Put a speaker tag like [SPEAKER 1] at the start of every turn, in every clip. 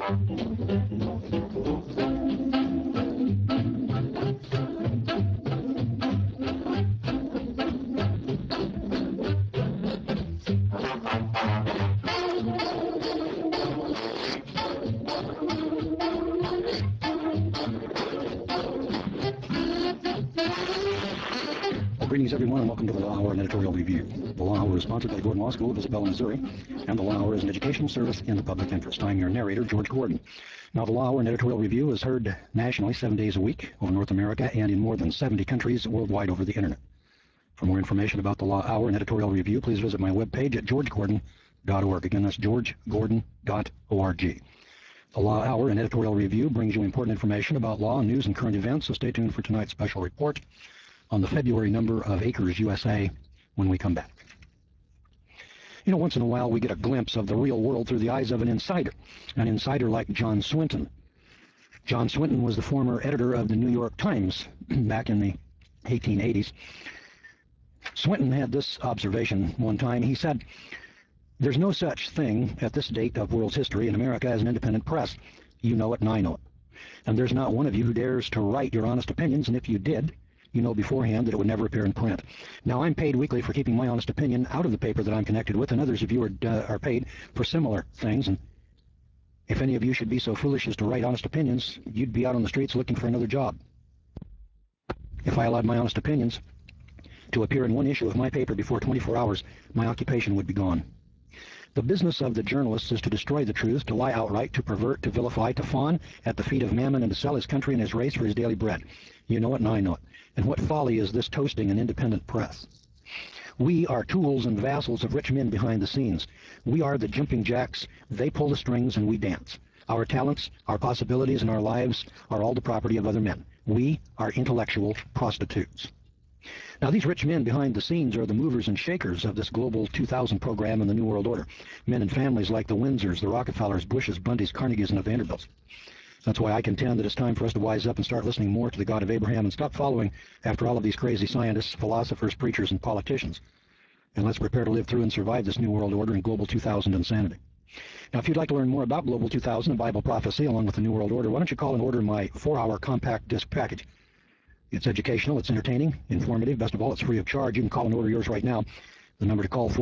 [SPEAKER 1] Greetings, everyone, and welcome to the Law Hour and Editorial Review. The Law Hour is sponsored by the Gordon Law School of Isabella, Missouri, and the Law Hour is an educational service in the public interest. I'm your narrator, George Gordon. Now, the Law Hour and Editorial Review is heard nationally 7 days a week over North America and in more than 70 countries worldwide over the Internet. For more information about the Law Hour and Editorial Review, please visit my webpage at georgegordon.org. Again, that's georgegordon.org. The Law Hour and Editorial Review brings you important information about law, news, and current events, so stay tuned for tonight's special report on the February number of Acres USA when we come back. You know, once in a while we get a glimpse of the real world through the eyes of an insider like John Swinton. John Swinton was the former editor of the New York Times back in the 1880s. Swinton had this observation one time. He said, "There's no such thing at this date of world's history in America as an independent press. You know it and I know it. And there's not one of you who dares to write your honest opinions, and if you did, you know beforehand that it would never appear in print. Now, I'm paid weekly for keeping my honest opinion out of the paper that I'm connected with, and others of you are paid for similar things. And if any of you should be so foolish as to write honest opinions, you'd be out on the streets looking for another job. If I allowed my honest opinions to appear in one issue of my paper before 24 hours, my occupation would be gone. The business of the journalist is to destroy the truth, to lie outright, to pervert, to vilify, to fawn at the feet of mammon, and to sell his country and his race for his daily bread. You know it and I know it. And what folly is this toasting an independent press? We are tools and vassals of rich men behind the scenes. We are the jumping jacks. They pull the strings and we dance. Our talents, our possibilities, and our lives are all the property of other men. We are intellectual prostitutes." Now, these rich men behind the scenes are the movers and shakers of this Global 2000 program and the New World Order. Men and families like the Windsors, the Rockefellers, Bushes, Bundys, Carnegies, and the Vanderbilts. That's why I contend that it's time for us to wise up and start listening more to the God of Abraham and stop following after all of these crazy scientists, philosophers, preachers, and politicians. And let's prepare to live through and survive this New World Order and Global 2000 insanity. Now, if you'd like to learn more about Global 2000 and Bible prophecy along with the New World Order, why don't you call and order my 4-hour compact disc package. It's educational, it's entertaining, informative. Best of all, it's free of charge. You can call and order yours right now. The number to call,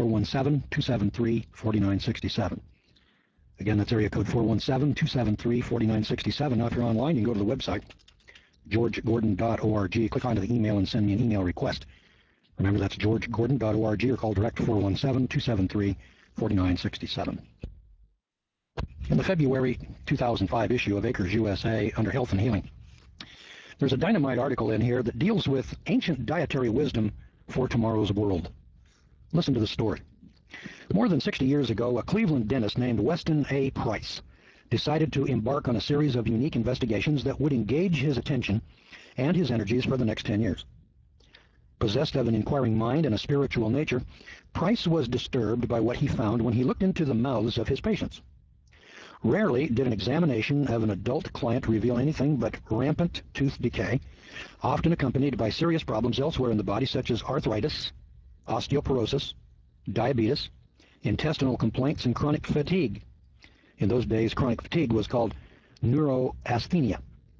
[SPEAKER 1] 417-273-4967. Again, that's area code 417-273-4967. Now, if you're online, you can go to the website, georgegordon.org. Click onto the email and send me an email request. Remember, that's georgegordon.org, or call direct 417-273-4967. In the February 2005 issue of Acres USA under Health and Healing, there's a dynamite article in here that deals with ancient dietary wisdom for tomorrow's world. Listen to the story. More than 60 years ago, a Cleveland dentist named Weston A. Price decided to embark on a series of unique investigations that would engage his attention and his energies for the next 10 years. Possessed of an inquiring mind and a spiritual nature, Price was disturbed by what he found when he looked into the mouths of his patients. Rarely did an examination of an adult client reveal anything but rampant tooth decay, often accompanied by serious problems elsewhere in the body such as arthritis, osteoporosis, diabetes, intestinal complaints, and chronic fatigue. In those days, chronic fatigue was called neuroasthenia.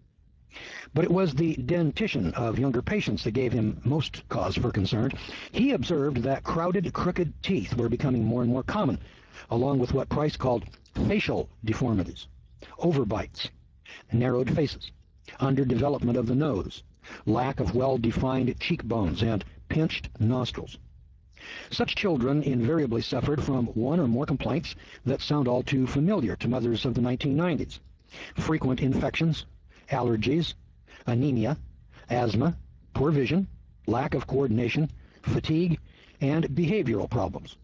[SPEAKER 1] But it was the dentition of younger patients that gave him most cause for concern. He observed that crowded, crooked teeth were becoming more and more common, along with what Price called facial deformities, overbites, narrowed faces, underdevelopment of the nose, lack of well-defined cheekbones, and pinched nostrils. Such children invariably suffered from one or more complaints that sound all too familiar to mothers of the 1990s. Frequent infections, allergies, anemia, asthma, poor vision, lack of coordination, fatigue, and behavioral problems.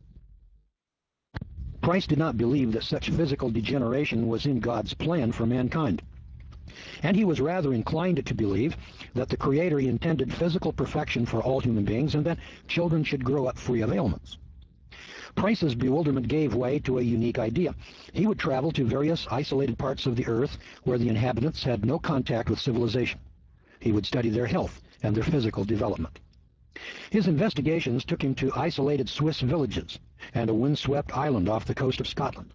[SPEAKER 1] Price did not believe that such physical degeneration was in God's plan for mankind, and he was rather inclined to believe that the Creator intended physical perfection for all human beings and that children should grow up free of ailments. Price's bewilderment gave way to a unique idea. He would travel to various isolated parts of the earth where the inhabitants had no contact with civilization. He would study their health and their physical development. His investigations took him to isolated Swiss villages and a windswept island off the coast of Scotland.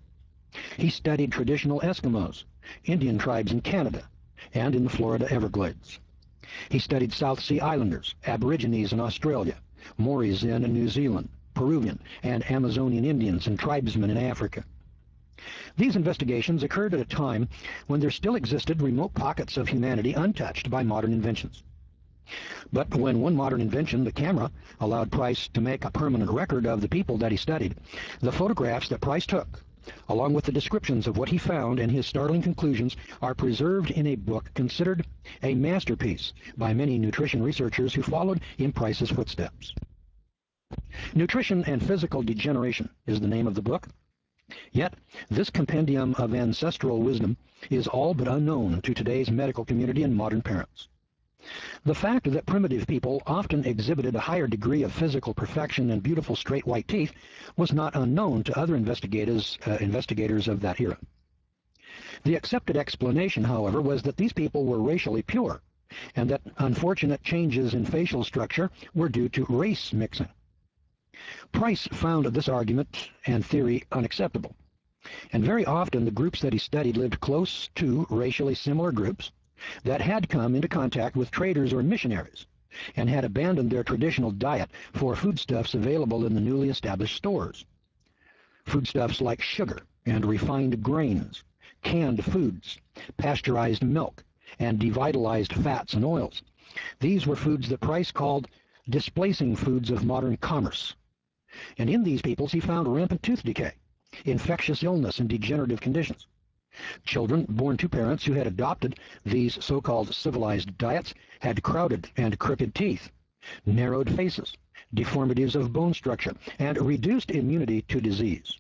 [SPEAKER 1] He studied traditional Eskimos, Indian tribes in Canada, and in the Florida Everglades. He studied South Sea Islanders, Aborigines in Australia, Maoris in New Zealand, Peruvian and Amazonian Indians and tribesmen in Africa. These investigations occurred at a time when there still existed remote pockets of humanity untouched by modern inventions. But when one modern invention, the camera, allowed Price to make a permanent record of the people that he studied, the photographs that Price took, along with the descriptions of what he found and his startling conclusions, are preserved in a book considered a masterpiece by many nutrition researchers who followed in Price's footsteps. Nutrition and Physical Degeneration is the name of the book. Yet, this compendium of ancestral wisdom is all but unknown to today's medical community and modern parents. The fact that primitive people often exhibited a higher degree of physical perfection and beautiful straight white teeth was not unknown to other investigators of that era. The accepted explanation, however, was that these people were racially pure, and that unfortunate changes in facial structure were due to race mixing. Price found this argument and theory unacceptable, and very often the groups that he studied lived close to racially similar groups that had come into contact with traders or missionaries and had abandoned their traditional diet for foodstuffs available in the newly established stores. Foodstuffs like sugar and refined grains, canned foods, pasteurized milk, and devitalized fats and oils. These were foods that Price called displacing foods of modern commerce. And in these peoples he found rampant tooth decay, infectious illness, and degenerative conditions. Children born to parents who had adopted these so-called civilized diets had crowded and crooked teeth, narrowed faces, deformities of bone structure, and reduced immunity to disease.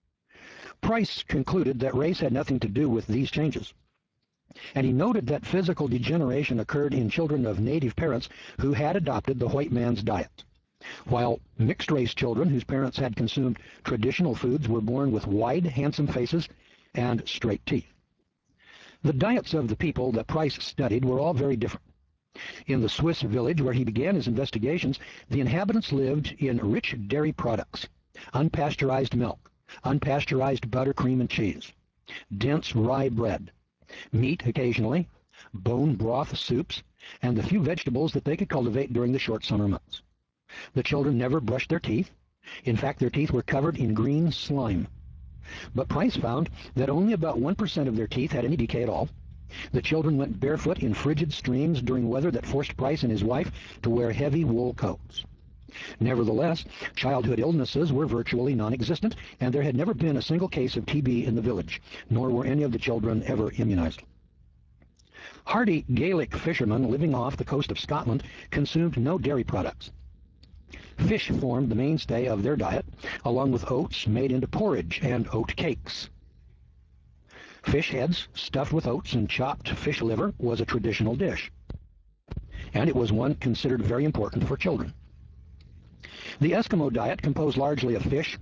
[SPEAKER 1] Price concluded that race had nothing to do with these changes, and he noted that physical degeneration occurred in children of native parents who had adopted the white man's diet, while mixed-race children whose parents had consumed traditional foods were born with wide, handsome faces and straight teeth. The diets of the people that Price studied were all very different. In the Swiss village where he began his investigations, the inhabitants lived in rich dairy products, unpasteurized milk, unpasteurized butter, cream, and cheese, dense rye bread, meat occasionally, bone broth soups, and the few vegetables that they could cultivate during the short summer months. The children never brushed their teeth. In fact, their teeth were covered in green slime. But Price found that only about 1% of their teeth had any decay at all. The children went barefoot in frigid streams during weather that forced Price and his wife to wear heavy wool coats. Nevertheless, childhood illnesses were virtually non-existent, and there had never been a single case of TB in the village, nor were any of the children ever immunized. Hardy Gaelic fishermen living off the coast of Scotland consumed no dairy products. Fish formed the mainstay of their diet, along with oats made into porridge and oat cakes. Fish heads stuffed with oats and chopped fish liver was a traditional dish, and it was one considered very important for children. The Eskimo diet, composed largely of fish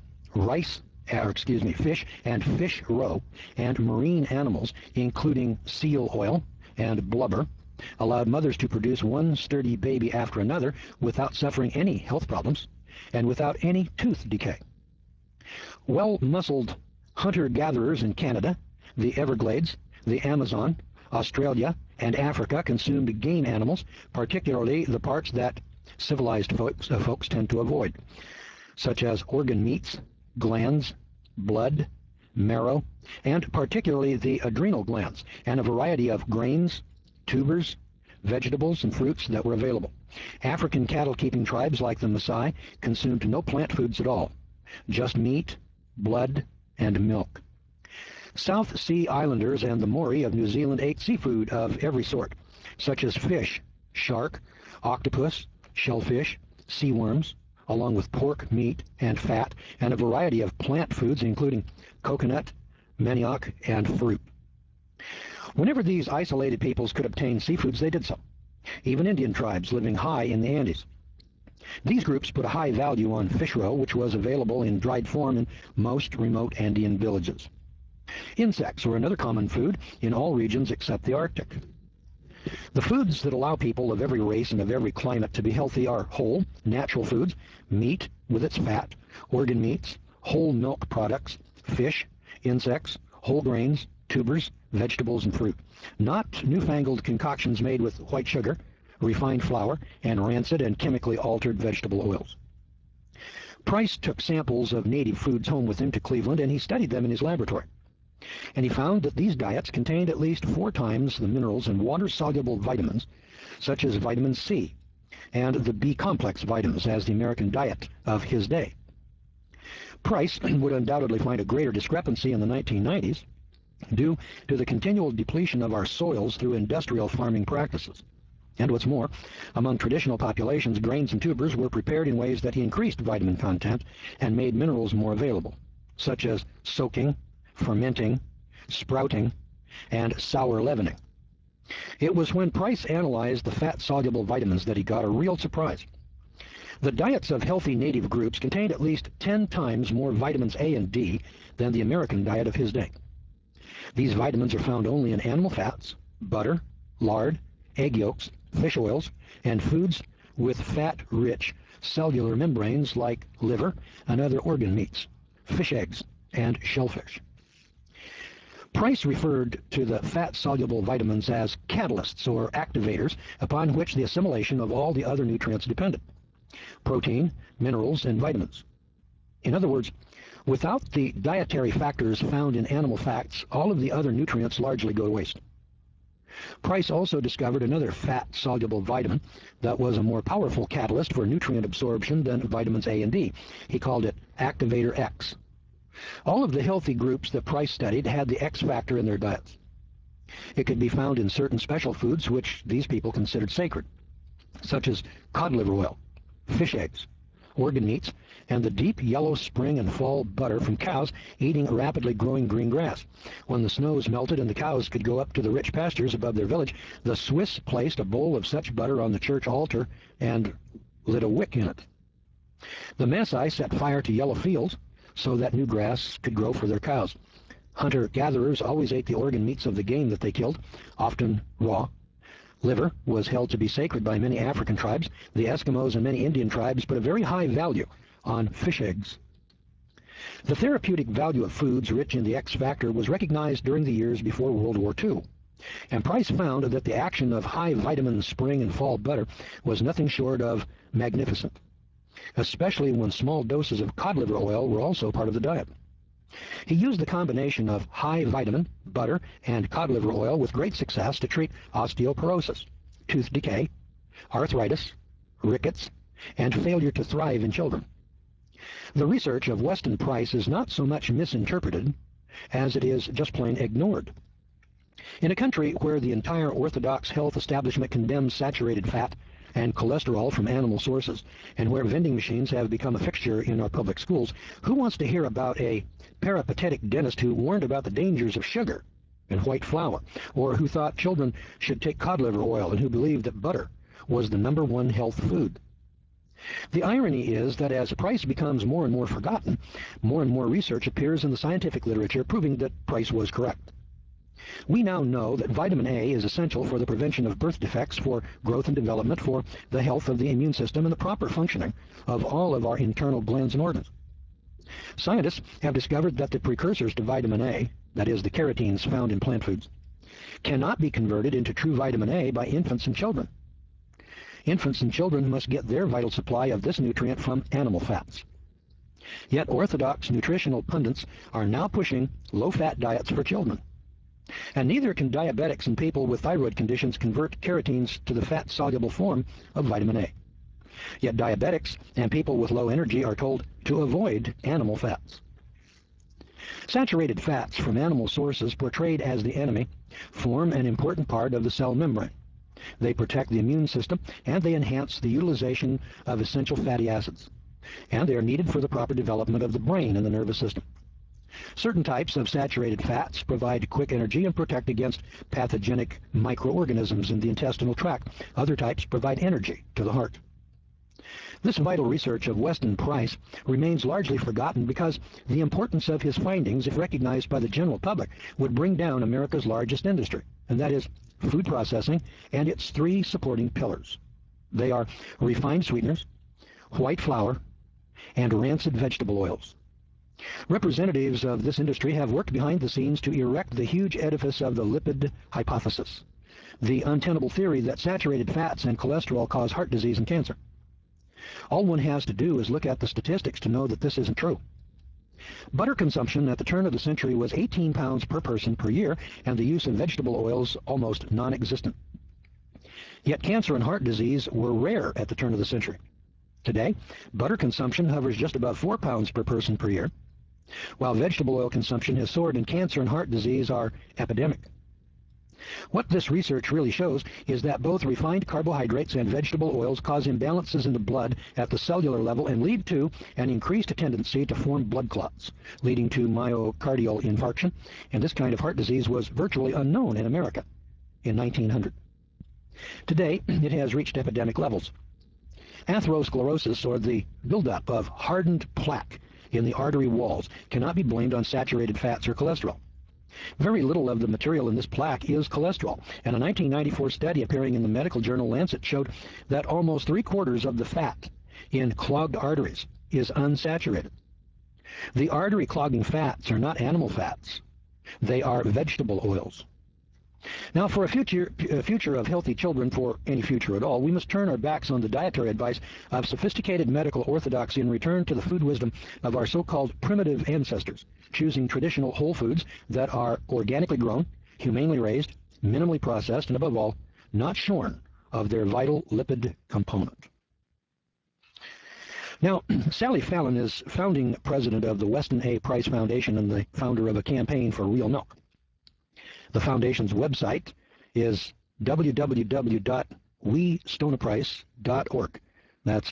[SPEAKER 1] and fish roe, and marine animals, including seal oil and blubber, allowed mothers to produce one sturdy baby after another without suffering any health problems and without any tooth decay. Well-muscled hunter-gatherers in Canada, the Everglades, the Amazon, Australia, and Africa consumed game animals, particularly the parts that civilized folks tend to avoid, such as organ meats, glands, blood, marrow, and particularly the adrenal glands, and a variety of grains, tubers, vegetables, and fruits that were available. African cattle-keeping tribes like the Maasai consumed no plant foods at all, just meat, blood, and milk. South Sea Islanders and the Maori of New Zealand ate seafood of every sort, such as fish, shark, octopus, shellfish, sea worms, along with pork, meat, and fat, and a variety of plant foods, including coconut, manioc, and fruit. Whenever these isolated peoples could obtain seafoods, they did so, even Indian tribes living high in the Andes. These groups put a high value on fish roe, which was available in dried form in most remote Andean villages. Insects were another common food in all regions except the Arctic. The foods that allow people of every race and of every climate to be healthy are whole, natural foods, meat with its fat, organ meats, whole milk products, fish, insects, whole grains, tubers, vegetables, and fruit. Not newfangled concoctions made with white sugar, refined flour, and rancid and chemically altered vegetable oils. Price took samples of native foods home with him to Cleveland, and he studied them in his laboratory. And he found that these diets contained at least 4 times the minerals and water-soluble vitamins, such as vitamin C and the B-complex vitamins, as the American diet of his day. Price would undoubtedly find a greater discrepancy in the 1990s due to the continual depletion of our soils through industrial farming practices. And what's more, among traditional populations, grains and tubers were prepared in ways that increased vitamin content and made minerals more available, such as soaking, fermenting, sprouting, and sour leavening. It was when Price analyzed the fat-soluble vitamins that he got a real surprise. The diets of healthy native groups contained at least 10 times more vitamins A and D than the American diet of his day. These vitamins are found only in animal fats, butter, lard, egg yolks, fish oils, and foods with fat-rich cellular membranes like liver and other organ meats, fish eggs, and shellfish. Price referred to the fat-soluble vitamins as catalysts or activators upon which the assimilation of all the other nutrients depended: protein, minerals, and vitamins. In other words, without the dietary factors found in animal fats, all of the other nutrients largely go to waste. Price also discovered another fat-soluble vitamin that was a more powerful catalyst for nutrient absorption than vitamins A and D. He called it Activator X. All of the healthy groups that Price studied had the X factor in their diets. It could be found in certain special foods which these people considered sacred, such as cod liver oil, fish eggs, organ meats, and the deep yellow spring and fall butter from cows eating rapidly growing green grass. When the snows melted and the cows could go up to the rich pastures above their village, the Swiss placed a bowl of such butter on the church altar and lit a wick in it. The Maasai set fire to yellow fields so that new grass could grow for their cows. Hunter-gatherers always ate the organ meats of the game that they killed, often raw. Liver was held to be sacred by many African tribes. The Eskimos and many Indian tribes put a very high value on fish eggs. The therapeutic value of foods rich in the X factor was recognized during the years before World War II, and Price found that the action of high vitamin spring and fall butter was nothing short of magnificent, especially when small doses of cod liver oil were also part of the diet. He used the combination of high vitamin, butter, and cod liver oil with great success to treat osteoporosis, tooth decay, arthritis, rickets, and failure to thrive in children. The research of Weston Price is not so much misinterpreted as it is just plain ignored. In a country where the entire orthodox health establishment condemns saturated fat and cholesterol from animal sources, and where vending machines have become a fixture in our public schools, who wants to hear about a peripatetic dentist who warned about the dangers of sugar and white flour, or who thought children should take cod liver oil, and who believed that butter was the #1 health food? The irony is that as Price becomes more and more forgotten, more and more research appears in the scientific literature proving that Price was correct. We now know that vitamin A is essential for the prevention of birth defects, for growth and development, for the health of the immune system, and the proper functioning of all of our internal glands and organs. Scientists have discovered that the precursors to vitamin A, that is, the carotenes found in plant foods, cannot be converted into true vitamin A by infants and children. Infants and children must get their vital supply of this nutrient from animal fats. Yet orthodox nutritional pundits are now pushing low-fat diets for children. And neither can diabetics and people with thyroid conditions convert carotenes to the fat-soluble form of vitamin A. Yet diabetics and people with low energy are told to avoid animal fats. Saturated fats from animal sources portrayed as the enemy form an important part of the cell membrane. They protect the immune system, and they enhance the utilization of essential fatty acids. And they are needed for the proper development of the brain and the nervous system. Certain types of saturated fats provide quick energy and protect against pathogenic microorganisms in the intestinal tract. Other types provide energy to the heart. This vital research of Weston Price remains largely forgotten because the importance of his findings, if recognized by the general public, would bring down America's largest industry, and that is food processing and its 3 supporting pillars. They are refined sweeteners, white flour, and rancid vegetable oils. Representatives of this industry have worked behind the scenes to erect the huge edifice of the lipid hypothesis, the untenable theory that saturated fats and cholesterol cause heart disease and cancer. All one has to do is look at the statistics to know that this isn't true. Butter consumption at the turn of the century was 18 pounds per person per year, and the use of vegetable oils almost non-existent. Yet cancer and heart disease were rare at the turn of the century. Today, butter consumption hovers just about 4 pounds per person per year, while vegetable oil consumption has soared and cancer and heart disease are epidemic. What this research really shows is that both refined carbohydrates and vegetable oils cause imbalances in the blood at the cellular level and lead to an increased tendency to form blood clots, leading to myocardial infarction, and this kind of heart disease was virtually unknown in America in 1900. Today, it has reached epidemic levels. Atherosclerosis, or the buildup of hardened plaque in the artery walls, cannot be blamed on saturated fats or cholesterol. Very little of the material in this plaque is cholesterol, and a 1994 study appearing in the medical journal Lancet showed that almost 3/4 of the fat in clogged arteries is unsaturated. The artery clogging fats are not animal fats. They are vegetable oils. Now, for a future of healthy children, for any future at all, we must turn our backs on the dietary advice of sophisticated medical orthodoxy and return to the food wisdom of our so-called primitive ancestors, choosing traditional whole foods that are organically grown, humanely raised, minimally processed, and above all, not shorn of their vital lipid component. Now, Sally Fallon is founding president of the Weston A. Price Foundation and the founder of a campaign for real milk. The foundation's website is www.westonaprice.org. That's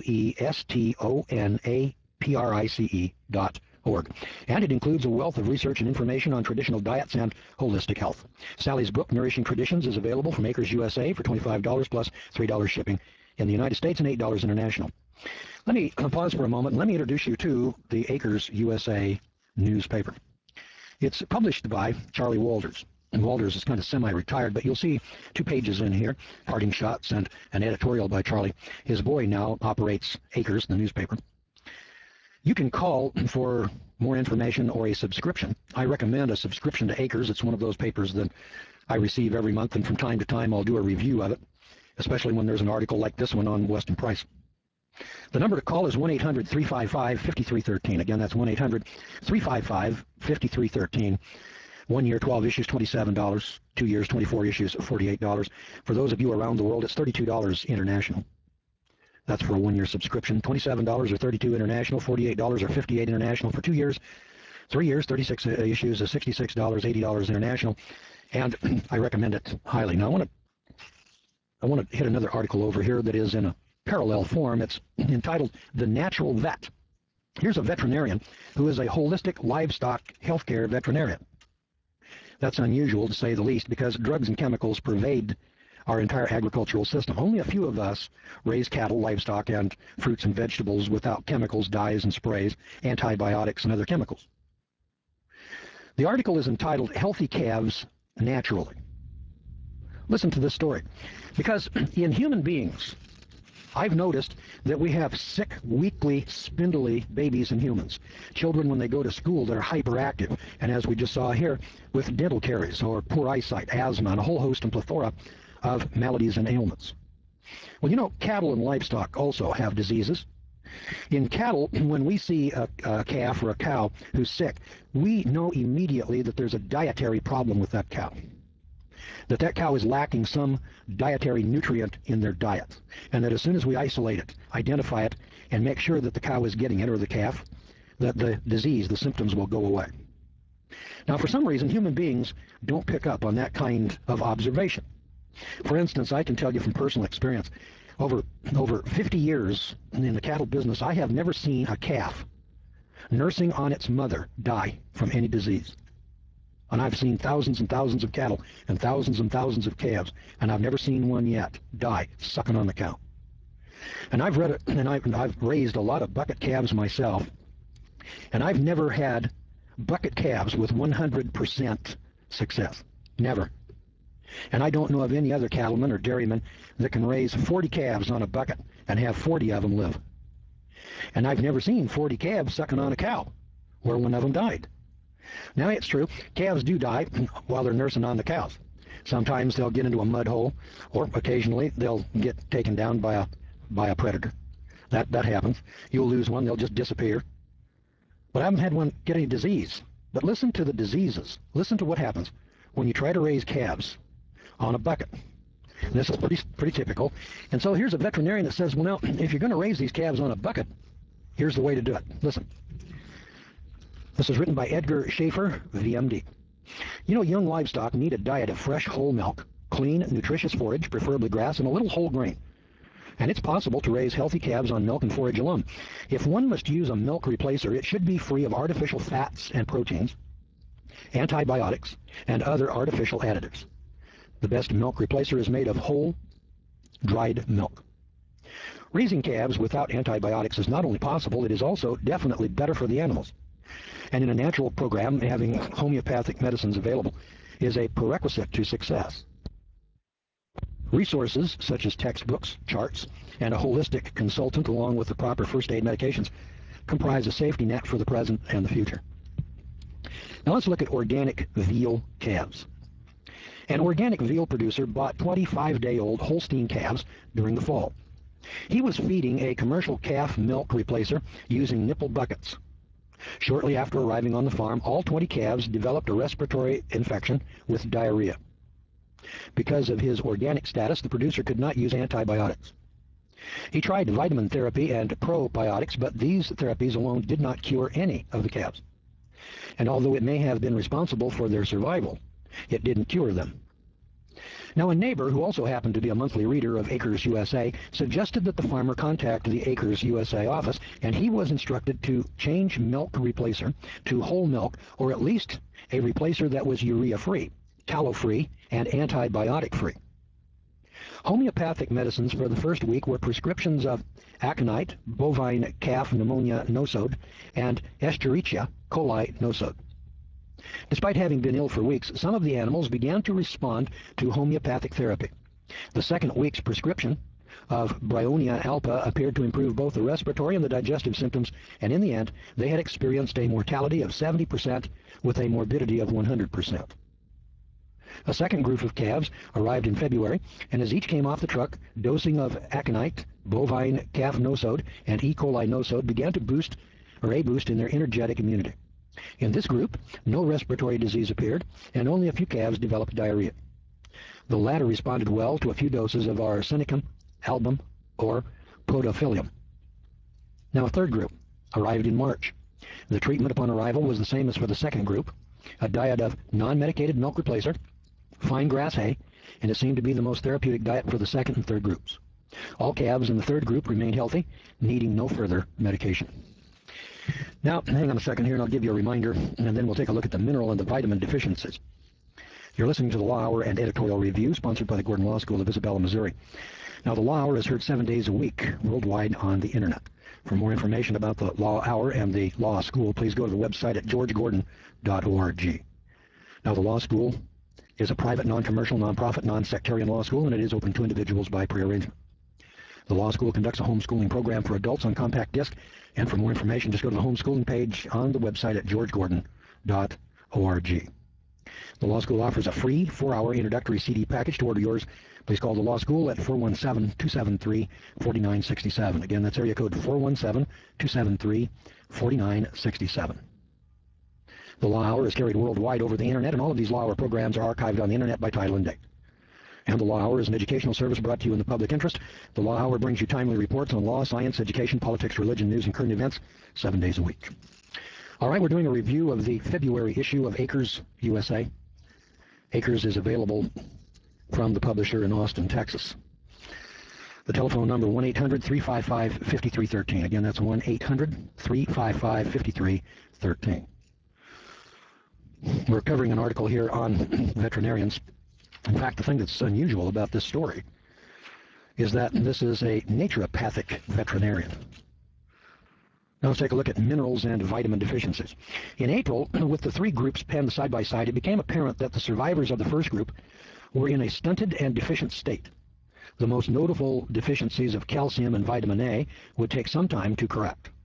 [SPEAKER 1] WESTONAPRICE.org. And it includes a wealth of research and information on traditional diets and holistic health. Sally's book, Nourishing Traditions, is available from Acres USA for $25 plus $3 shipping in the United States and $8 international. Let me pause for a moment and let me introduce you to the Acres USA newspaper. It's published by Charlie Walters. And Walters is kind of semi-retired, but you'll see 2 pages in here, parting shots and an editorial by Charlie. His boy now operates Acres, the newspaper. You can call for more information or a subscription. I recommend a subscription to Acres. It's one of those papers that I receive every month, and from time to time I'll do a review of it, especially when there's an article like this one on Weston Price. The number to call is 1-800-355-5313. Again, that's 1-800-355-5313. 1 year, 12 issues, $27. 2 years, 24 issues, $48. For those of you around the world, it's $32 international. That's for a 1-year subscription. $27 or $32 international, $48 or $58 international for 2 years. 3 years, 36 issues, $66, $80 international. And I recommend it highly. Now, I want to hit another article over here that is in a parallel form. It's entitled The Natural Vet. Here's a veterinarian who is a holistic livestock healthcare veterinarian. That's unusual, to say the least, because drugs and chemicals pervade our entire agricultural system. Only a few of us raise cattle, livestock, and fruits and vegetables without chemicals, dyes, and sprays, antibiotics, and other chemicals. The article is entitled Healthy Calves Naturally. Listen to this story. Because in human beings, I've noticed that we have sick, weakly, spindly babies and humans. Children, when they go to school, they're hyperactive. And as we just saw here, with dental caries or poor eyesight, asthma, and a whole host and plethora of maladies and ailments. Well, you know, cattle and livestock also have diseases. In cattle, when we see a calf or a cow who's sick, we know immediately that there's a dietary problem with that cow. That cow is lacking some dietary nutrient in their diet, and that as soon as we isolate it, identify it, and make sure that the cow is getting it, or the calf, that the disease, the symptoms will go away. Now, for some reason, human beings don't pick up on that kind of observation. For instance, I can tell you from personal experience, over 50 years in the cattle business, I have never seen a calf nursing on its mother die from any disease. And I've seen thousands and thousands of cattle and thousands of calves, and I've never seen one yet die sucking on the cow. And I've read it, and I've raised a lot of bucket calves myself, and I've never had bucket calves with 100% success. Never. And I don't know of any other cattleman or dairyman that can raise 40 calves on a bucket and have 40 of them live. And I've never seen 40 calves sucking on a cow where one of them died. Now, it's true, calves do die while they're nursing on the cows. Sometimes they'll get into a mud hole, or occasionally they'll get taken down by a predator. That happens. You'll lose one, they'll just disappear. But I haven't had one get any disease. But listen to the diseases. Listen to what happens when you try to raise calves on a bucket. And this is pretty typical. And so here's a veterinarian that says, well, now, if you're going to raise these calves on a bucket, here's the way to do it. Listen. This is written by Edgar Schaefer, VMD. You know, young livestock need a diet of fresh whole milk, clean, nutritious forage, preferably grass, and a little whole grain. And it's possible to raise healthy calves on milk and forage alone. If one must use a milk replacer, it should be free of artificial fats and proteins, antibiotics, and other artificial additives. The best milk replacer is made of whole, dried milk. Raising calves without antibiotics is not only possible, it is also definitely better for the animals. And in a natural program, having homeopathic medicines available is a prerequisite to success. Resources such as textbooks, charts, and a holistic consultant along with the proper first aid medications comprise a safety net for the present and the future. Now let's look at organic veal calves. An organic veal producer bought 25-day-old Holstein calves during the fall. He was feeding a commercial calf milk replacer using nipple buckets. Shortly after arriving on the farm, all 20 calves developed a respiratory infection with diarrhea. Because of his organic status, the producer could not use antibiotics. He tried vitamin therapy and probiotics, but these therapies alone did not cure any of the calves. And although it may have been responsible for their survival, it didn't cure them. Now, a neighbor who also happened to be a monthly reader of Acres USA suggested that the farmer contact the Acres USA office, and he was instructed to change milk replacer to whole milk, or at least a replacer that was urea-free, tallow-free, and antibiotic-free. Homeopathic medicines for the first week were prescriptions of aconite, bovine calf pneumonia nosode, and Escherichia coli nosode. Despite having been ill for weeks, some of the animals began to respond to homeopathic therapy. The second week's prescription of Bryonia alba appeared to improve both the respiratory and the digestive symptoms, and in the end, they had experienced a mortality of 70% with a morbidity of 100%. A second group of calves arrived in February, and as each came off the truck, dosing of aconite, bovine calf nosode, and E. coli nosode began to boost in their energetic immunity. In this group, no respiratory disease appeared, and only a few calves developed diarrhea. The latter responded well to a few doses of arsenicum, album, or podophyllum. Now, a third group arrived in March. The treatment upon arrival was the same as for the second group, a diet of non-medicated milk replacer, fine grass hay, and it seemed to be the most therapeutic diet for the second and third groups. All calves in the third group remained healthy, needing no further medication. Now, hang on a second here, and I'll give you a reminder, and then we'll take a look at the mineral and the vitamin deficiencies. You're listening to the Law Hour and Editorial Review, sponsored by the Gordon Law School of Isabella, Missouri. Now, the Law Hour is heard 7 days a week worldwide on the Internet. For more information about the Law Hour and the Law School, please go to the website at georgegordon.org. Now, the Law School is a private, non-commercial, non-profit, non-sectarian law school, and it is open to individuals by prearrangement. The law school conducts a homeschooling program for adults on compact disc, and for more information, just go to the homeschooling page on the website at georgegordon.org. The law school offers a free 4-hour introductory CD package. To order yours, please call the law school at 417-273-4967. Again, that's area code 417-273-4967. The Law Hour is carried worldwide over the Internet, and all of these Law Hour programs are archived on the Internet by title and date. And the Law Hour is an educational service brought to you in the public interest. The Law Hour brings you timely reports on law, science, education, politics, religion, news, and current events 7 days a week. All right, we're doing a review of the February issue of Acres USA. Acres is available from the publisher in Austin, Texas. The telephone number 1-800-355-5313. Again, that's 1-800-355-5313. We're covering an article here on veterinarians. In fact, the thing that's unusual about this story is that this is a naturopathic veterinarian. Now let's take a look at minerals and vitamin deficiencies. In April, with the three groups penned side by side, it became apparent that the survivors of the first group were in a stunted and deficient state. The most notable deficiencies of calcium and vitamin A would take some time to correct.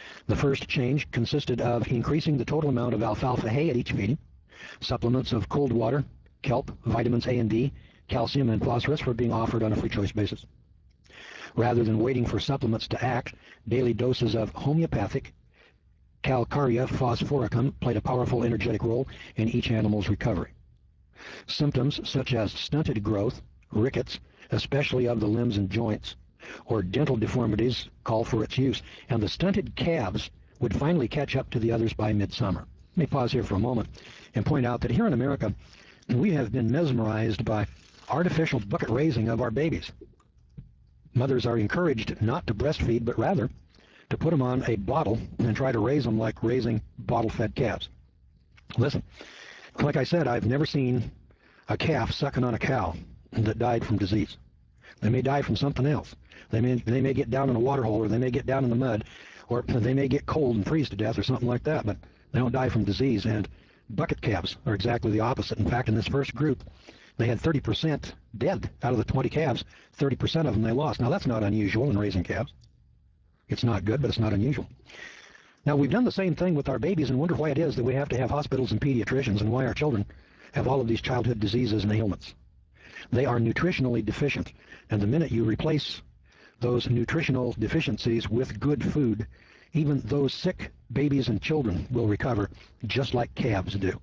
[SPEAKER 1] The first change consisted of increasing the total amount of alfalfa hay at each feeding. Supplements of cold water, kelp, vitamins A and D, calcium, and phosphorus were being offered on a free choice basis. Rather than waiting for supplements to act, daily doses of homeopathic Calcarea phosphoricum played a powerful energetic role in each animal's recovery. Symptoms such as stunted growth, rickets, especially of the limbs and joints, or dental deformities call for its use, and the stunted calves would finally catch up to the others by midsummer. Let me pause here for a moment and point out that here in America, we have been mesmerized by artificial bucket raising of our babies. Mothers are encouraged not to breastfeed, but rather to put them on a bottle and try to raise them like raising bottle-fed calves. Listen, like I said, I've never seen a calf sucking on a cow that died from disease. They may die from something else. They may get down in a water hole, or they may get down in the mud, or they may get cold and freeze to death or something like that, but they don't die from disease. And bucket calves are exactly the opposite. In fact, in this first group, they had 30% dead. Out of the 20 calves, 30% of them they lost. Now, that's not unusual in raising calves. It's not good, but it's not unusual. Now, we've done the same thing with our babies and wonder why it is that we have to have hospitals and pediatricians and why our children have all of these childhood diseases and ailments. They are nutritionally deficient, and the minute you replace those nutritional deficiencies with good food, even those sick babies and children will recover just like calves do.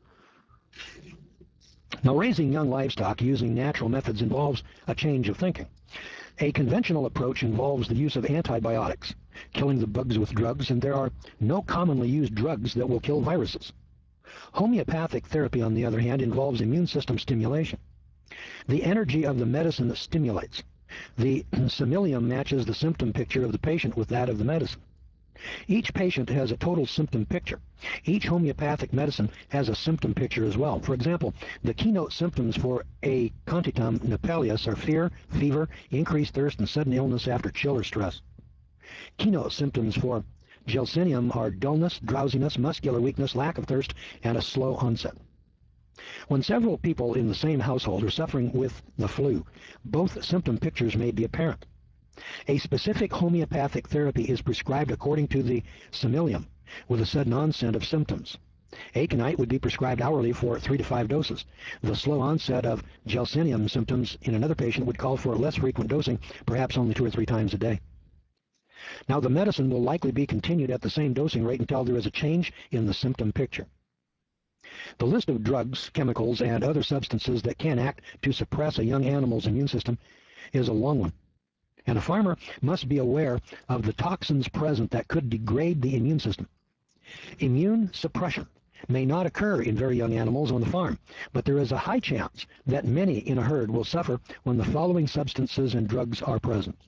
[SPEAKER 1] Now, raising young livestock using natural methods involves a change of thinking. A conventional approach involves the use of antibiotics, killing the bugs with drugs, and there are no commonly used drugs that will kill viruses. Homeopathic therapy, on the other hand, involves immune system stimulation. The energy of the medicine stimulates. The similium matches the symptom picture of the patient with that of the medicine. Each patient has a total symptom picture. Each homeopathic medicine has a symptom picture as well. For example, the keynote symptoms for Aconitum napellus are fear, fever, increased thirst, and sudden illness after chill or stress. Keynote symptoms for Gelsinium are dullness, drowsiness, muscular weakness, lack of thirst, and a slow onset. When several people in the same household are suffering with the flu, both symptom pictures may be apparent. A specific homeopathic therapy is prescribed according to the similium, with a sudden onset of symptoms. Aconite would be prescribed hourly for 3 to 5 doses. The slow onset of Gelsinium symptoms in another patient would call for less frequent dosing, perhaps only 2 or 3 times a day. Now, the medicine will likely be continued at the same dosing rate until there is a change in the symptom picture. The list of drugs, chemicals, and other substances that can act to suppress a young animal's immune system is a long one, and a farmer must be aware of the toxins present that could degrade the immune system. Immune suppression may not occur in very young animals on the farm, but there is a high chance that many in a herd will suffer when the following substances and drugs are present,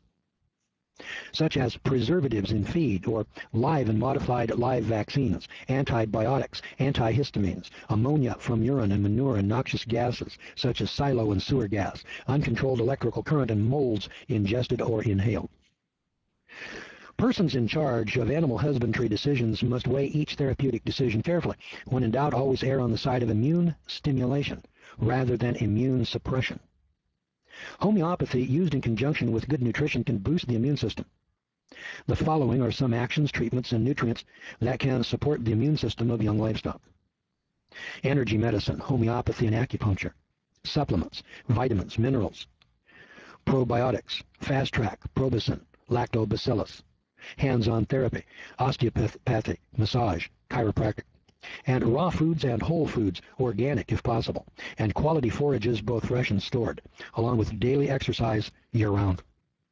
[SPEAKER 1] such as preservatives in feed or live and modified live vaccines, antibiotics, antihistamines, ammonia from urine and manure and noxious gases such as silo and sewer gas, uncontrolled electrical current, and molds ingested or inhaled. Persons in charge of animal husbandry decisions must weigh each therapeutic decision carefully. When in doubt, always err on the side of immune stimulation rather than immune suppression. Homeopathy used in conjunction with good nutrition can boost the immune system. The following are some actions, treatments, and nutrients that can support the immune system of young livestock. Energy medicine, homeopathy, and acupuncture. Supplements, vitamins, minerals. Probiotics, Fast Track, Probicin, Lactobacillus. Hands-on therapy, osteopathy, massage, chiropractic. And raw foods and whole foods, organic if possible, and quality forages both fresh and stored, along with daily exercise year-round.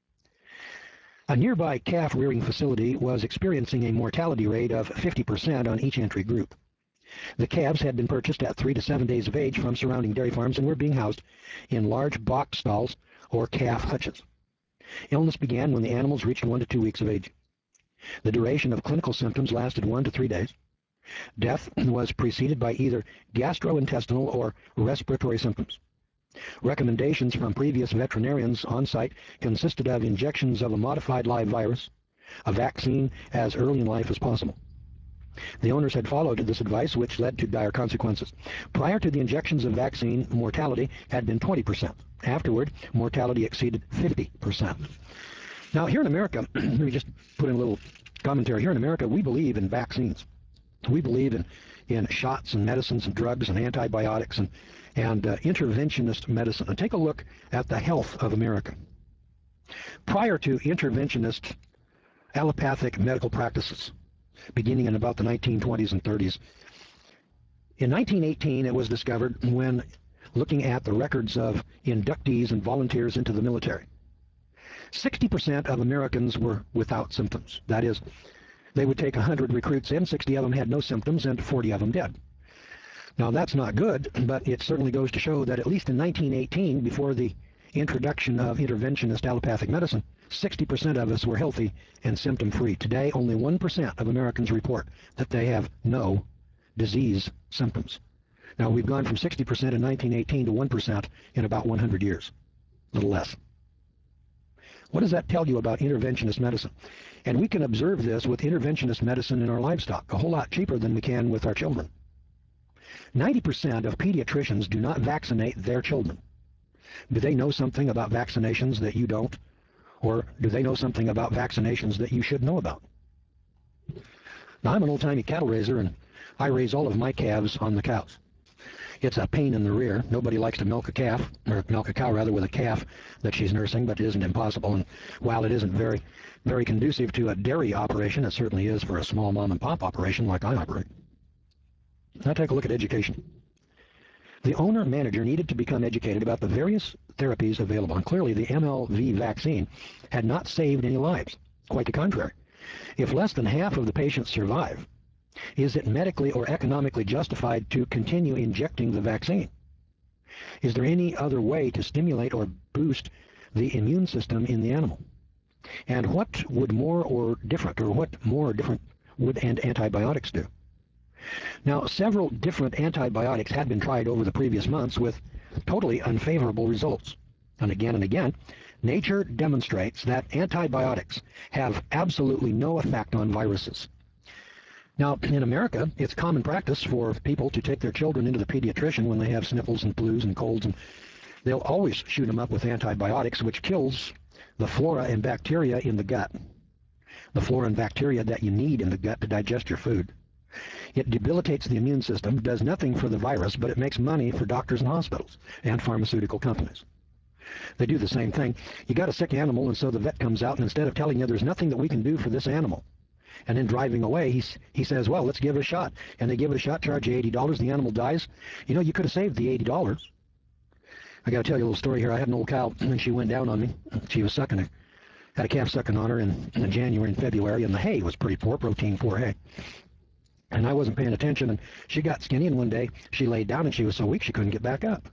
[SPEAKER 1] A nearby calf rearing facility was experiencing a mortality rate of 50% on each entry group. The calves had been purchased at 3 to 7 days of age from surrounding dairy farms and were being housed in large box stalls or calf hutches. Illness began when the animals reached 1 to 2 weeks of age. The duration of clinical symptoms lasted 1 to 3 days. Death was preceded by either gastrointestinal or respiratory symptoms. Recommendations from previous veterinarians on site consisted of injections of a modified live virus, a vaccine as early in life as possible. The owners had followed this advice, which led to dire consequences. Prior to the injections of vaccine, mortality had been 20%. Afterward, mortality exceeded 50%. Now, here in America, let me just put in a little commentary. Here in America, we believe in vaccines. We believe in shots and medicines and drugs and antibiotics and interventionist medicine. And take a look at the health of America. Prior to interventionist allopathic medical practices, beginning in about the 1920s and 30s, in 1918 it was discovered, when looking at the records of inductees and volunteers into the military, 60% of Americans were without symptoms. That is, they would take 100 recruits in, 60 of them had no symptoms, and 40 of them did. Now, that's not good, but it certainly goes to show that at least in 1918, before the introduction of interventionist allopathic medicine, 60% of us were healthy and symptom-free. Today, only 1% of Americans report that they have no disease symptoms. Now, we've gone from 60% in 1918 to 1% in about 100 years, a little less. What does that tell you about interventionist medicine? And we can observe this with interventionist medicine in our livestock, a whole lot cheaper than we can with our children. 90% of pediatricians do not vaccinate their children. Do they know something about vaccinations that you don't? Or do they know something about vaccinations that you should know about? Now, I'm an old-timey cattle raiser, and I raise all of my calves on the cows. It's a pain in the rear. Nobody likes to milk a calf, or milk a cow rather, with a calf that she's nursing, but it isn't impossible. And while it isn't very, very conducive to a dairy operation, it certainly is for a small mom-and-pop operation like I operate. Now take a look at education. The owner-manager needed to become educated about the various therapies available, and clearly the MLV vaccine had not saved any lives. Quite the contrary. If less than half of the patients survive, is it medically or economically justified to continue injecting the vaccine? Is there any other way to stimulate or boost the immune system in the animal? And what would more different would antibiotics do? Now, several different antibiotics had been tried over the previous months with totally unfavorable results. And again, nature demonstrates that antibiotics have absolutely no effect on viruses. Now, in America, it's common practice for people to take their children into the pediatrician when they have sniffles and flus and colds, and they'll always shoot them up with antibiotics, which kills the flora and bacteria in the gut, the flora and bacteria that you need in the gut to digest your food. It debilitates the immune system, does nothing for the virus, but it makes money for doctors and hospitals and pharmaceutical companies. They do the same thing. You got a sick animal, and so the vet comes out, and instead of telling you there's nothing that we can do for this animal, and then driving away, he says, well, let's give it a shot. And they give it a shot, charge you $80, the animal dies. You know, you could have saved the $80. I got to tell you a little story here. I had an old cow, and she went down on me. She was sucking her. Had a calf sucking on her in January and February, and the hay was pretty poor, protein-poor hay. And I wasn't paying attention, and she got skinny, and one day she laid down, and she was so weak she couldn't get back up.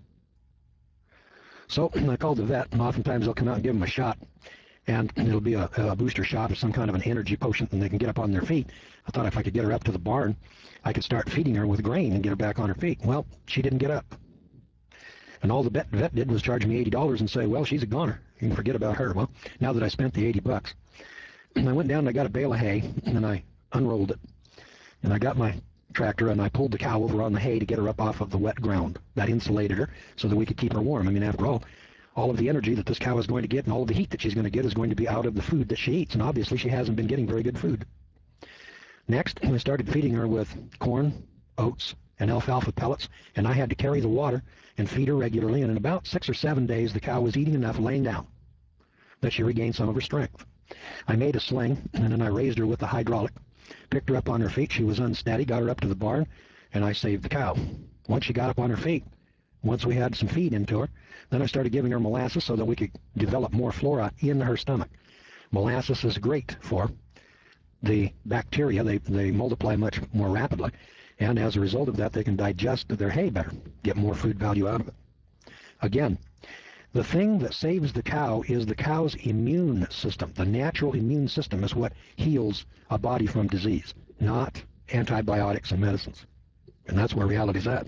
[SPEAKER 1] So I called the vet, and oftentimes they'll come out and give them a shot, and it'll be a booster shot or some kind of an energy potion, and they can get up on their feet. I thought if I could get her up to the barn, I could start feeding her with grain and get her back on her feet. Well, she didn't get up. And all the vet did was charge me $80 and say, well, she's a goner. You can forget about her. Well, now that I spent the $80, I went down and I got a bale of hay, and then I unrolled it. And I got my tractor, and I pulled the cow over on the hay to get her up off of the wet ground. That insulated her so that we could keep her warm. I mean, after all of the energy that this cow is going to get and all of the heat that she's going to get is going to be out of the food that she eats, and obviously she hasn't been getting very good food. Next, I started feeding her with corn, oats, and alfalfa pellets, and I had to carry the water and feed her regularly, and in about 6 or 7 days the cow was eating enough laying down that she regained some of her strength. I made a sling, and then I raised her with the hydraulic, picked her up on her feet. She was unsteady, got her up to the barn, and I saved the cow. Once she got up on her feet, once we had some feed into her, then I started giving her molasses so that we could develop more flora in her stomach. Molasses is great for the bacteria. They multiply much more rapidly, and as a result of that, they can digest their hay better, get more food value out of it. Again, the thing that saves the cow is the cow's immune system. The natural immune system is what heals a body from disease, not antibiotics and medicines. And that's where reality's at.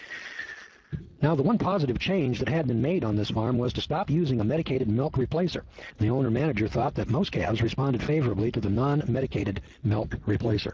[SPEAKER 1] Now, the one positive change that had been made on this farm was to stop using a medicated milk replacer. The owner-manager thought that most calves responded favorably to the non-medicated milk replacer.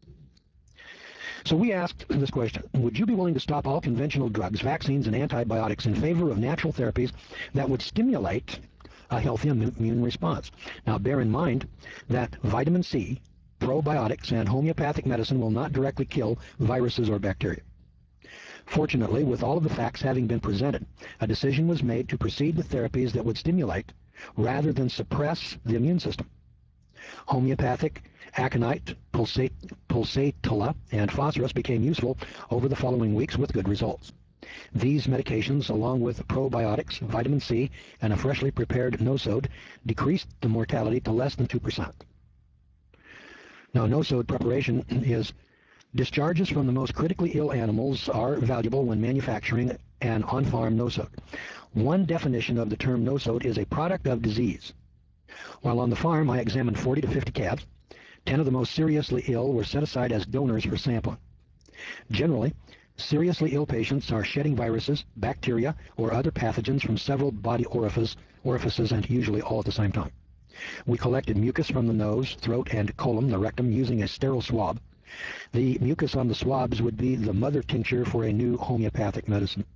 [SPEAKER 1] So we asked this question: would you be willing to stop all conventional drugs, vaccines, and antibiotics in favor of natural therapies that would stimulate a healthy immune response? Now, bear in mind that vitamin C, probiotics and homeopathic medicine will not directly kill viruses or bacteria. Fortunately, with all of the facts having been presented, a decision was made to proceed with therapies that would stimulate rather than suppress the immune system. Homeopathic, aconite, pulsatilla, and phosphorus became useful over the following weeks with good results. These medications, along with probiotics, vitamin C, and a freshly prepared nosode, decreased the mortality to less than 2%. Now, nosode preparation is discharges from the most critically ill animals are valuable when manufacturing an on-farm nosode. One definition of the term nosode is a product of disease. While on the farm, I examined 40 to 50 calves. 10 of the most seriously ill were set aside as donors for sampling. Generally, seriously ill patients are shedding viruses, bacteria, or other pathogens from several body orifices, and usually all at the same time. We collected mucus from the nose, throat, and colon, the rectum, using a sterile swab. The mucus on the swabs would be the mother tincture for a new homeopathic medicine.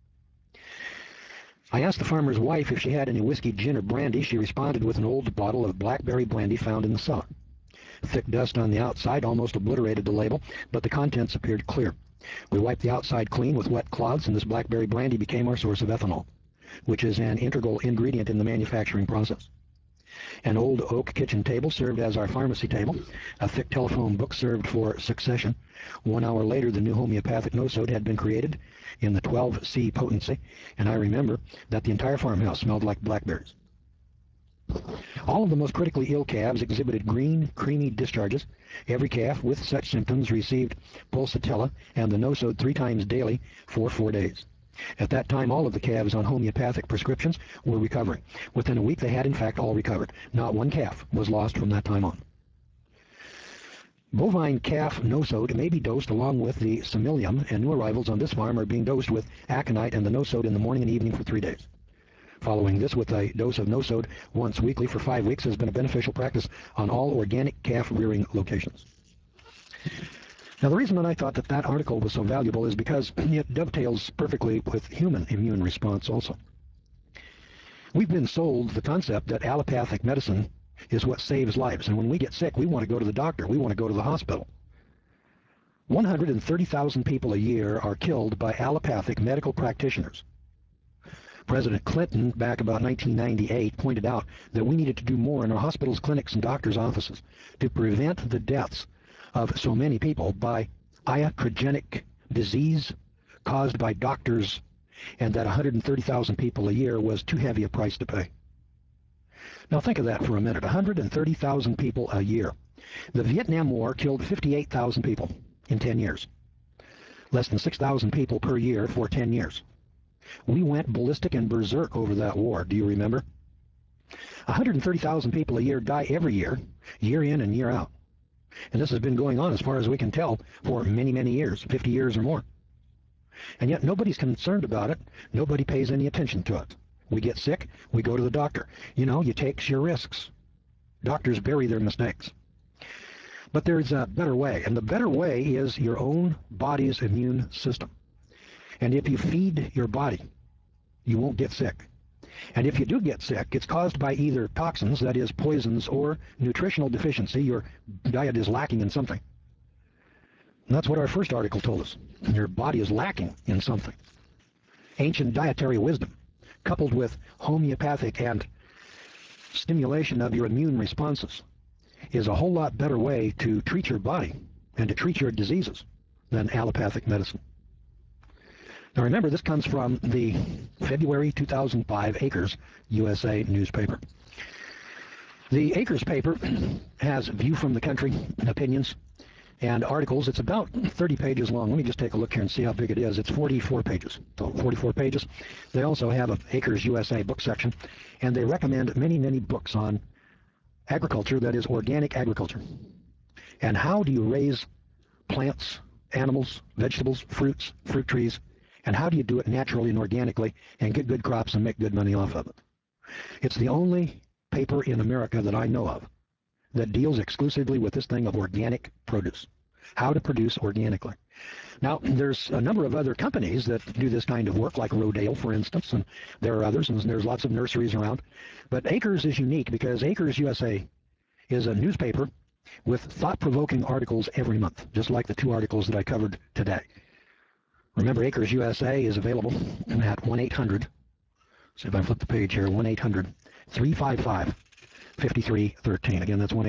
[SPEAKER 1] I asked the farmer's wife if she had any whiskey, gin, or brandy. She responded with an old bottle of blackberry brandy found in the cellar. Thick dust on the outside almost obliterated the label, but the contents appeared clear. We wiped the outside clean with wet cloths, and this blackberry brandy became our source of ethanol, which is an integral ingredient in the manufacturing process. An old oak kitchen table served as our pharmacy table. A thick telephone book served for succession. 1 hour later, the new homeopathic nosode had been created in the 12C potency, and I remember that the entire farmhouse smelled like blackberries. All of the most critically ill calves exhibited green, creamy discharges. Every calf with such symptoms received pulsatilla and the nosode 3 times daily for 4 days. At that time, all of the calves on homeopathic prescriptions were recovering. Within a week, they had in fact all recovered. Not one calf was lost from that time on. Bovine calf nosode may be dosed along with the samilium, and new arrivals on this farm are being dosed with aconite and the nosode in the morning and evening for 3 days. Following this with a dose of nosode once weekly for 5 weeks has been a beneficial practice on all organic calf rearing locations. Now, the reason that I thought that that article was so valuable is because it dovetails perfectly with human immune response also. We've been sold the concept that allopathic medicine is what saves lives, and when we get sick, we want to go to the doctor, we want to go to the hospital. 130,000 people a year are killed by allopathic medical practitioners. President Clinton, back about 1998, pointed out that we needed to do more in our hospitals, clinics, and doctors' offices to prevent the deaths of so many people by iatrogenic disease caused by doctors, and that 130,000 people a year was too heavy a price to pay. Now think of that for a minute, 130,000 people a year. The Vietnam War killed 58,000 people in 10 years. Less than 6,000 people per year for 10 years. We went ballistic and berserk over that war, do you remember? 130,000 people a year die every year, year in and year out. And this has been going on, as far as we can tell, for many, many years, 50 years or more. And yet nobody's concerned about it. Nobody pays any attention to it. We get sick, we go to the doctor. You know, you take your risks. Doctors bury their mistakes. But there's a better way, and the better way is your own body's immune system. And if you feed your body, you won't get sick. And if you do get sick, it's caused by either toxins, that is poisons, or nutritional deficiency. Your diet is lacking in something. And that's what our first article told us. Your body is lacking in something. Ancient dietary wisdom, coupled with homeopathic and stimulation of your immune responses, is a whole lot better way to treat your body and to treat your diseases than allopathic medicine. Now remember, this comes from the February 2005 Acres USA newspaper. The Acres paper has view from the country, opinions, and articles. It's about 30 pages long. Let me just take a look here and see how big it is. It's 44 pages. So 44 pages. They also have an Acres USA book section, and they recommend many, many books on agriculture, that is organic agriculture. And how do you raise plants, animals, vegetables, fruits, fruit trees, and how do you do it naturally and organically and get good crops and make good money off of it? It's the only paper in America that I know of that deals exclusively with this thing of organic produce, how to produce organically. Now, there's a number of other companies that do this kind of work, like Rodale, for instance, and there are others, and there's lots of nurseries around. But Acres is unique because Acres USA is a newspaper with thought-provoking articles every month, just like the 2 articles that I covered today. Remember, Acres USA is available at 1-800, see if I flip the page here, 1-800-355-5313. Again, that's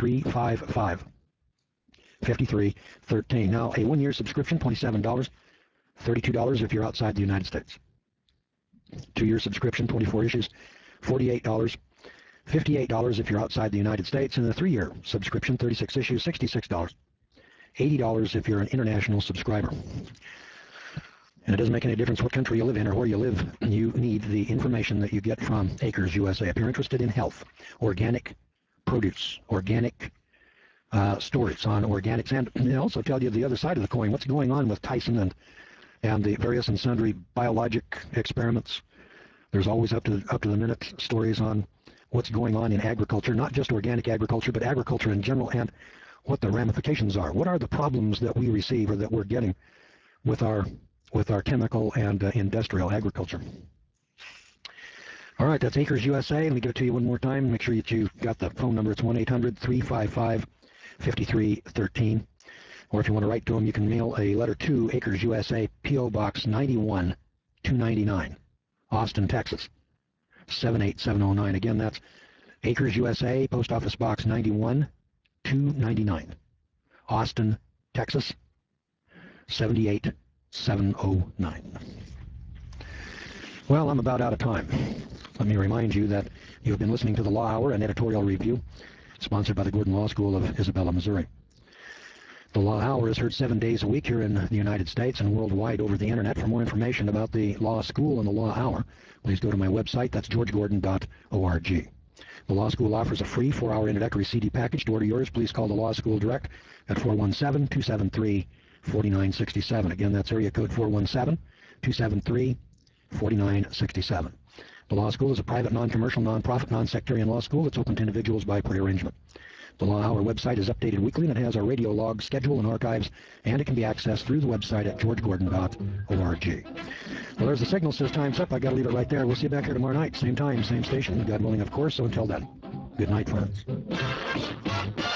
[SPEAKER 1] 1-800-355-5313. Now, a 1-year subscription, $27, $32 if you're outside the United States. 2-year subscription, 24 issues, $48, $58 if you're outside the United States. And a 3-year subscription, 36 issues, $66, $80 if you're an international subscriber. And it doesn't make any difference what country you live in or where you live. You need the information that you get from Acres USA. If you're interested in health, organic produce, organic stories on organics, and they also tell you the other side of the coin, what's going on with Tyson and the various and sundry biologic experiments. There's always up to the minute stories on what's going on in agriculture, not just organic agriculture, but agriculture in general, and what the ramifications are. What are the problems that we receive or that we're getting with our chemical and industrial agriculture? All right, that's Acres USA. Let me give it to you one more time. Make sure that you got the phone number. It's 1-800-355-5313. Or if you want to write to them, you can mail a letter to Acres USA, P.O. Box 91, 299, Austin, Texas, 78709. Again, that's Acres USA, Post Office Box 91, 299, Austin, Texas, 78709. Well, I'm about out of time. Let me remind you that you've been listening to the Law Hour, an editorial review sponsored by the Gordon Law School of Isabella, Missouri. The Law Hour is heard 7 days a week here in the United States and worldwide over the Internet. For more information about the Law School and the Law Hour, please go to my website. That's georgegordon.org. The Law School offers a free 4-hour introductory CD package. To order yours, please call the Law School direct at 417-273-4967. Again, that's area code 417-273-4967. The Law School is a private, non-commercial, non-profit, non-sectarian law school that's open to individuals by pre-arrangement. The Law Hour website is updated weekly, and it has our radio log schedule and archives, and it can be accessed through the website at georgegordon.org. Well, there's the signal. Says time's up. I got to leave it right there. We'll see you back here tomorrow night, same time, same station, God willing, of course. So until then, good night, friends.